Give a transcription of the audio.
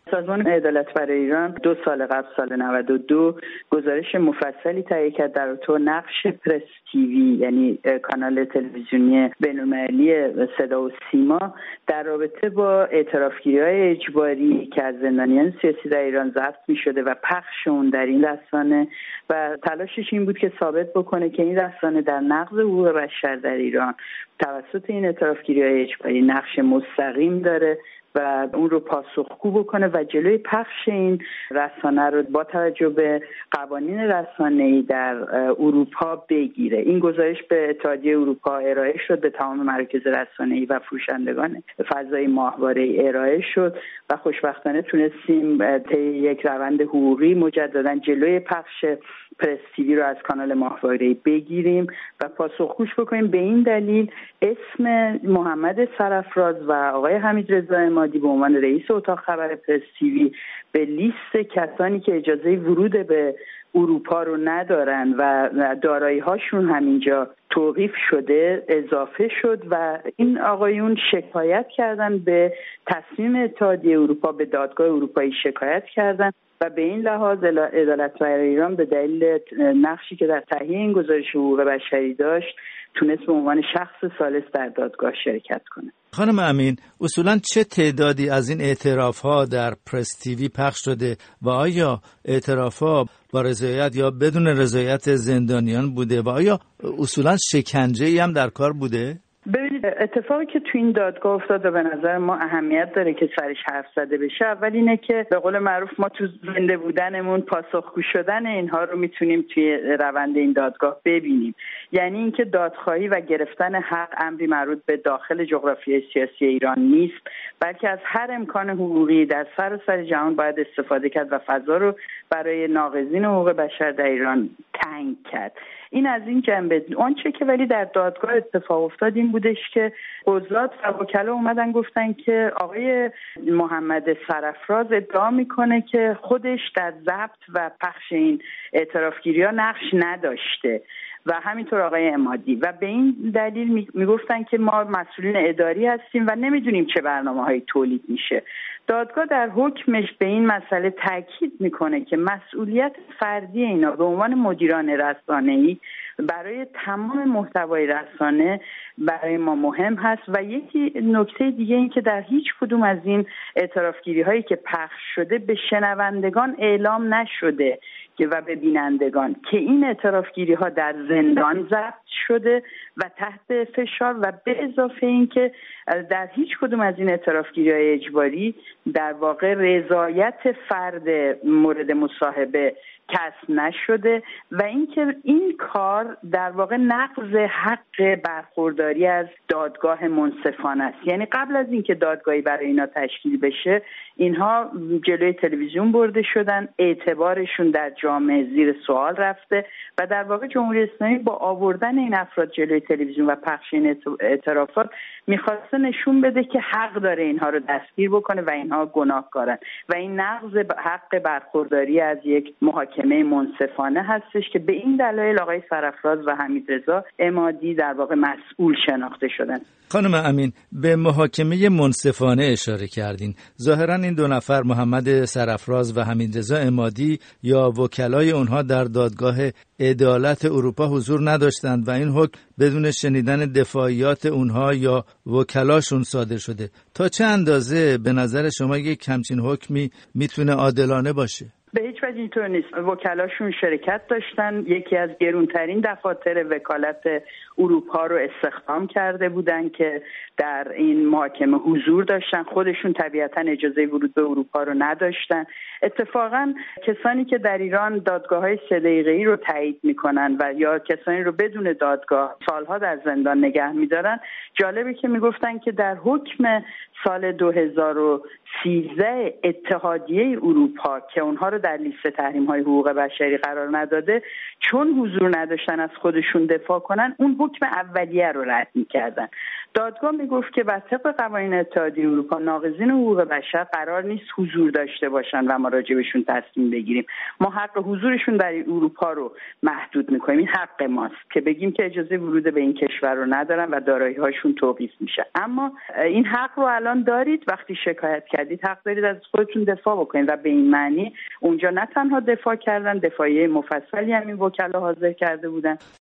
سازمان عدالت برای ایران 2 سال قبل سال 92 گزارش مفصلی تهیه کرد در رابطه نقش پرس تیوی، یعنی کانال تلویزیونی بین‌المللی صدا و سیما، در رابطه با اعترافگیری‌های اجباری که از زندانیان سیاسی در ایران ضبط می‌شده و پخش اون در این رسانه و تلاشش این بود که ثابت بکنه که این رسانه در نقض حقوق بشر در ایران توسط این اعترافگیری‌های اجباری نقش مستقیم داره و اون رو پاسخگو بکنه و جلوی پخش این رسانه رو با توجه به قوانین رسانه‌ای در اروپا بگیره. این گزارش به اتحادیه اروپا ارائه شد، به تمام مراکز رسانه‌ای و فروشندگان فضای ماهواره‌ای ارائه شد و خوشبختانه تونستیم طی یک روند حقوقی مجددا جلوی پخش پرس تیوی رو از کانال ماهواره‌ای بگیریم و پاسخگوش بکنیم. به این دلیل اسم محمد سرافراز و آقای حمیدرضا عمادی به عنوان رئیس اتاق خبر پرس تیوی به لیست کسانی که اجازه ورود به اروپا رو ندارن و دارایی هاشون همینجا توقیف شده اضافه شد و این آقایون شکایت کردن به تصمیم اتحادیه اروپا، به دادگاه اروپایی شکایت کردن و به این لحاظ عدالت برای ایران به دلیل نقشی که در تهیه این گزارش حقوق بشری داشت تونست به عنوان شخص ثالث در دادگاه شرکت کنه. خانم امین، اصولاً چه تعدادی از این اعتراف‌ها در پرس تیوی پخش شده و آیا اعتراف‌ها با رضایت یا بدون رضایت زندانیان بوده و آیا اصولاً شکنجه‌ای هم در کار بوده؟ ببینید، اتفاقی که تو این دادگاه افتاد و به نظر ما اهمیت داره که سرش حرف زده بشه، اول اینه که به قول معروف ما تو زنده بودنمون پاسخگو شدن اینها رو میتونیم توی روند این دادگاه ببینیم. یعنی اینکه دادخواهی و گرفتن حق امری مربوط به داخل جغرافیای سیاسی ایران نیست، بلکه از هر امکان حقوقی در سراسر جهان باید استفاده کرد و فضا رو برای ناقضین حقوق بشر در ایران تنگ کرد. این از این جنبه. آنچه که ولی در دادگاه اتفاق افتاد این بودش که قضات و وکلا اومدن گفتن که آقای محمد سرافراز ادعا میکنه که خودش در ضبط و پخش این اعترافگیری‌ها نقش نداشته و همینطور آقای عمادی، و به این دلیل میگفتن که ما مسئولین اداری هستیم و نمیدونیم چه برنامه‌هایی تولید میشه. دادگاه در حکمش به این مسئله تاکید میکنه که مسئولیت فردی اینا به عنوان مدیران رسانه‌ای برای تمام محتوای رسانه برای ما مهم هست و یکی نکته دیگه این که در هیچ کدوم از این اعترافگیری هایی که پخش شده به شنوندگان اعلام نشده و به بینندگان که این اعترافگیری ها در زندان ضبط شده و تحت فشار، و به اضافه این که در هیچ کدوم از این اعترافگیری های اجباری در واقع رضایت فرد مورد مصاحبه کسب نشده و اینکه این کار در واقع نقض حق برخورداری از دادگاه منصفانه است. یعنی قبل از اینکه دادگاهی برای اینا تشکیل بشه اینها جلوی تلویزیون برده شدن، اعتبارشون در جامعه زیر سوال رفته و در واقع جمهوری اسلامی با آوردن این افراد جلوی تلویزیون و پخش این اعترافات میخواسته نشون بده که حق داره اینها رو دستگیر بکنه و اینها گناهکارن و این نقض حق برخورداری از یک محاکمه منصفانه هستش که به این دلایل آقای سرافراز و حمیدرضا عمادی در واقع مسئول شناخته شدن. خانم امین، به محاکمه منصفانه اشاره کردین. ظاهراً این 2 نفر محمد سرافراز و حمیدرضا عمادی یا وکلای اونها در دادگاه عدالت اروپا حضور نداشتند و این حکم بدون شنیدن دفاعیات اونها یا وکلاشون صادر شده. تا چه اندازه به نظر شما یک همچین حکمی میتونه عادلانه باشه؟ به هیچ وجه اینطور نیست. وکلاشون شرکت داشتن، یکی از گرونترین دفاتر وکالت اروپا رو استخدام کرده بودن که در این محاکمه حضور داشتن. خودشون طبیعتا اجازه ورود به اروپا رو نداشتن. اتفاقا کسانی که در ایران دادگاه‌های 3 دقیقه‌ای رو تایید میکنن و یا کسانی رو بدون دادگاه سالها در زندان نگه میدارن، جالبه که میگفتن که در حکم سال 2013 اتحادیه اروپا که اونها رو در لیست تحریم‌های حقوق بشری قرار نداده، چون حضور نداشتن از خودشون دفاع کنن، اون حکم اولیه رو رد می‌کردن. دادگاه میگفت که بر طبق قوانین اتحادیه اروپا ناقضین حقوق بشر قرار نیست حضور داشته باشن و ما راجبشون تصمیم بگیریم. ما حق حضورشون در اروپا رو محدود میکنیم. این حق ماست که بگیم که اجازه ورود به این کشور رو ندارن و دارایی‌هاشون توقیف میشه. اما این حق رو الان دارید، وقتی شکایت کردید حق دارید از خودتون دفاع بکنید و به این معنی اونجا نه تنها دفاع کردن، دفاعیه مفصلی هم این وکلا حاضر کرده بودن.